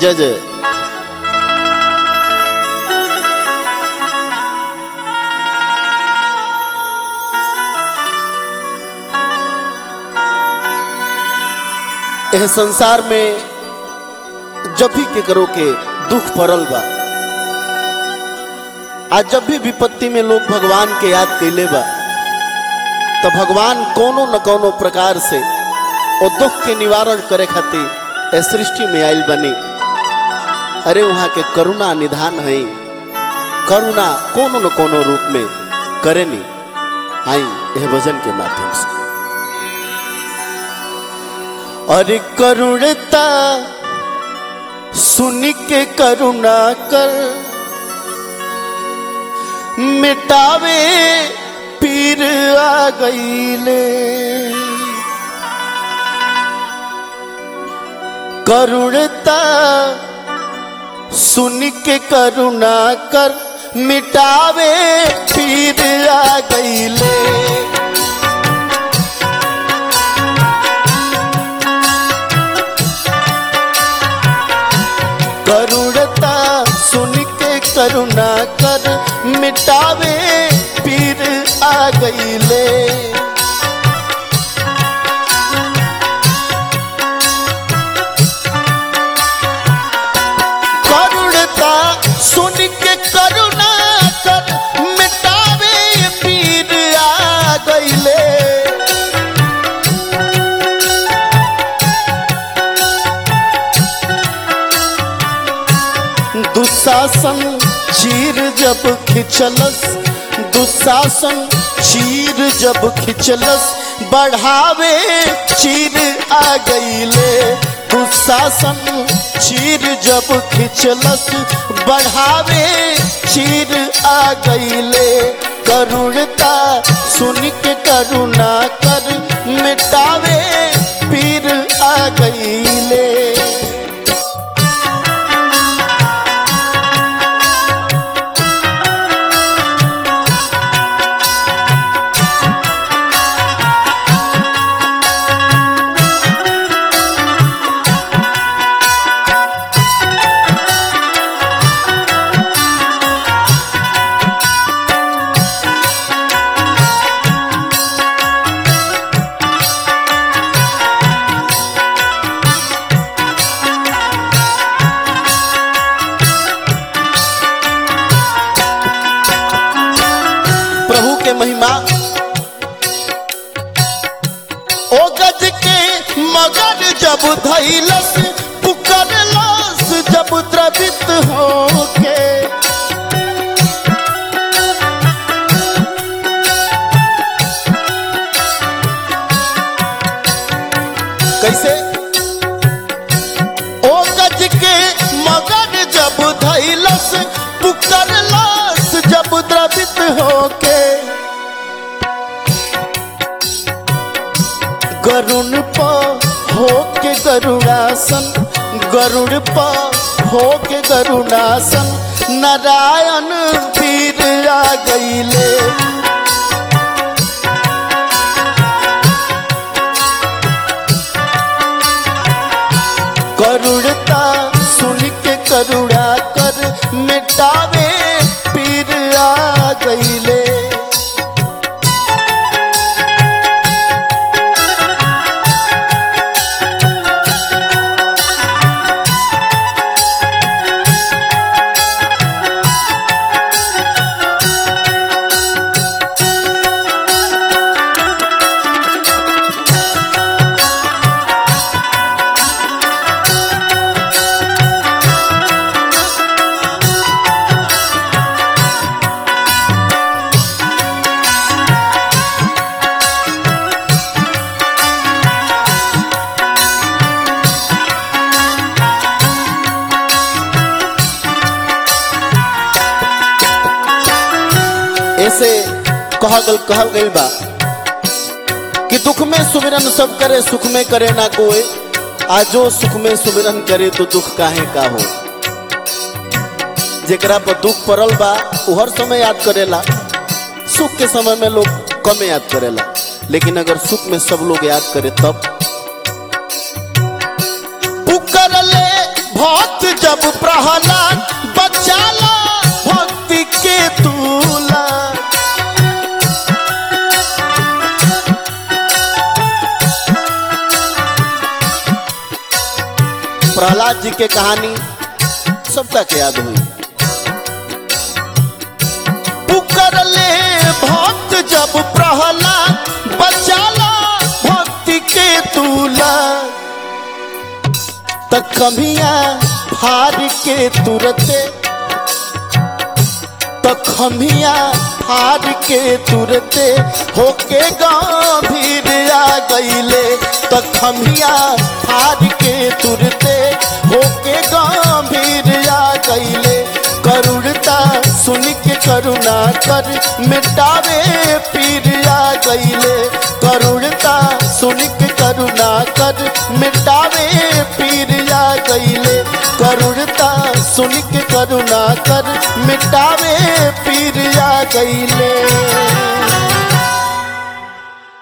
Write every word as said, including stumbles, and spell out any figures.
जय जय। यह संसार में जब भी के करो के दुख पड़ल बा, आज जब भी विपत्ति में लोग भगवान के याद कैले बा, तो भगवान कोनो न कोनो प्रकार से वो दुख के निवारण करे खातिर इस सृष्टि में आयल बनी। अरे वहां के करुणा निधान है, करुणा कोनो न कोनो रूप में करे नी। आई यह भजन के माध्यम से अरे करुणता सुन के करुणा कर, मिटावे पीर आ गईले। करुणता सुन के करुणा कर, मिटावे पीर आ गईले। करुणता सुन के करुणा कर, मिटावे पीर आ गईले। करुणता सुन के करुणा कर, मिटावे पीर आ गईले। दुशासन चीर जब खिंचलस, दुशासन चीर जब खिंचलस, बढ़ावे चीर आ गईले। दुशासन चीर जब खिंचलस, बढ़ावे चीर आ गईले। करुणता सुन के करुणा कर, मिटावे पीर आ गईले। प्रभु के महिमा ओ गज के मगर जब धैलस, पुकरलस जब द्रवित होके। कैसे? ओ गज के मगर जब धैलस, पुकरलस जब द्रवित होके। गरुड़ पर होके गरुड़ासन, गरुड़ पर होके गरुड़ासन, नारायण पीर आ गईले। करुणता सुन के करुणा कर, मिटावे पीर आ गईले। ऐसे कहल गल कहल गई बा कि दुख में सुमिरन सब करे, सुख में करे ना कोई। आजो सुख में सुमिरन करे तो दुख काहे का हो। जेकरा पर दुख पड़ल बा वो हर समय याद करेला, सुख के समय में लोग कम याद करेला। लेकिन अगर सुख में सब लोग याद करे तब। पुकरले भक्त जब प्रहलाद बचाला भक्ति के तूला। प्रहलाद जी के कहानी सबका के याद हुई। पुकर ले भक्त जब प्रहलाद बचाला भक्ति के तूला। त खमिया फार के तुरते त खमिया फार के तुरते होके गंभीर आ गईले। त खमिया फार के तुरते होके गंभीर आ गईले। करुणता सुन के करुणा कर मिटावे पीर आ गईले। करुणता सुन के करुणा कर मिटावे पीर आ गईले। करुणता सुन के करुणा कर मिटावे पीर आ गईले।